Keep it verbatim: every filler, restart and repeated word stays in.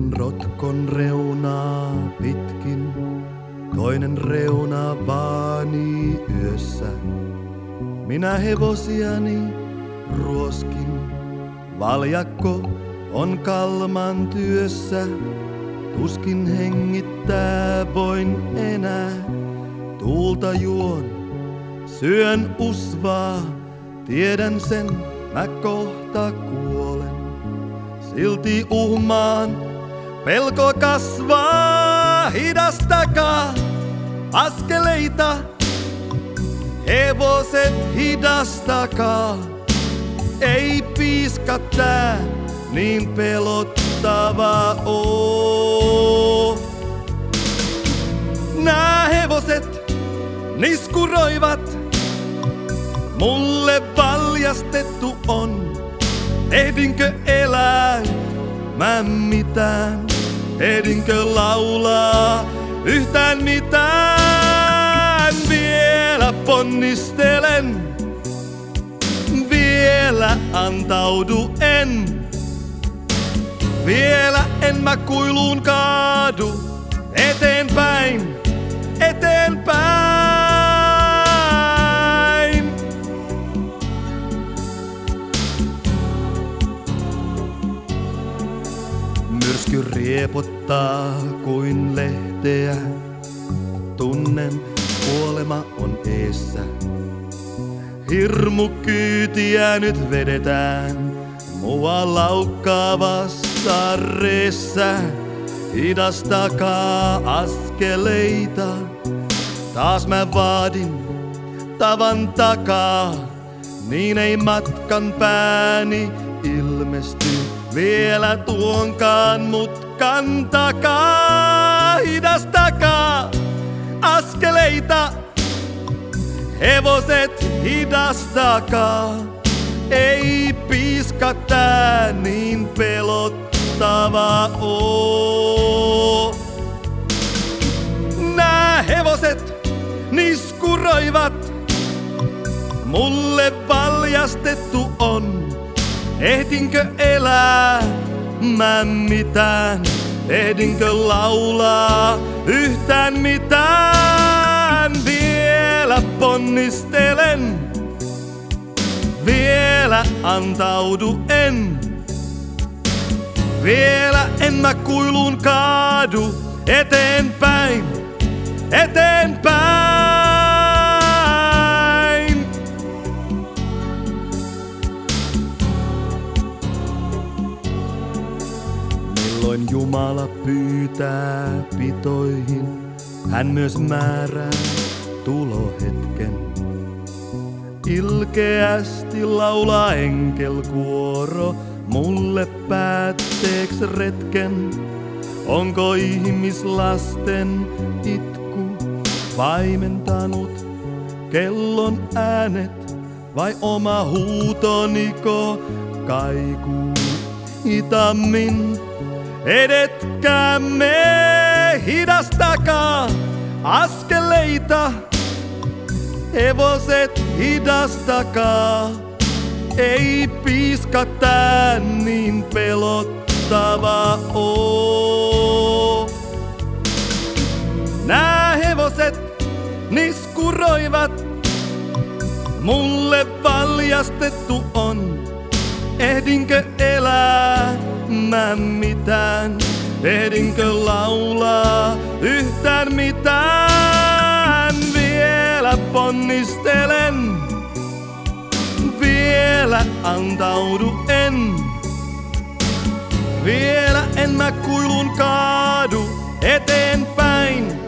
Toinen rotkon reunaa pitkin, toinen reuna vaanii yössä. Minä hevosiani ruoskin, valjakko on kalman työssä. Tuskin hengittää voin enää, tuulta juon, syön usvaa. Tiedän sen, mä kohta kuolen. Silti uhmaan, pelko kasvaa, hidastakaa askeleita. Hevoset hidastakaa, ei piiska tää niin pelottava oo. Nää hevoset niskuroivat, mulle valjastettu on. Ehdinkö elää mä mitään, ehdinkö laulaa yhtään mitään. Vielä ponnistelen, vielä antaudu en. Vielä en mä kuiluun kaadu, eteenpäin, eteenpäin. Myrsky riepottaa kuin lehteä, tunnen kuolema on eessä. Hirmukyytiä nyt vedetään mua laukkaavassa reessä. Hidastakaa askeleita, taas mä vaadin tavan takaa. Niin ei matkan pääni ilmesty vielä tuonkaan mutkan takaa. Hidastakaa askeleita, hevoset hidastakaa. Ei piiska tää niin pelottava oo. Nää hevoset niskuroivat, mulle valjastettu on. Ehdinkö elää mä mitään, ehdinkö laulaa yhtään mitään. Vielä ponnistelen, vielä antaudu en. Vielä en mä kuiluun kaadu, eteenpäin, eteenpäin. Milloin Jumala pyytää pitoihin, hän myös määrää tulohetken. Ilkeästi laulaa enkelkuoro mulle päätteeks retken. Onko ihmislasten itku paimentanut kellon äänet, vai oma huutoniko kaikuu hitaammin? Edetkäämme, hidastakaa askeleita. Hevoset hidastakaa, ei piiska tää niin pelottava oo. Nää hevoset niskuroivat, mulle valjastettu on. Ehdinkö elää mä mitään, ehdinkö laulaa yhtään mitään. Vielä ponnistelen, vielä antaudu en. Vielä en mä kuilun kaadu, eteenpäin,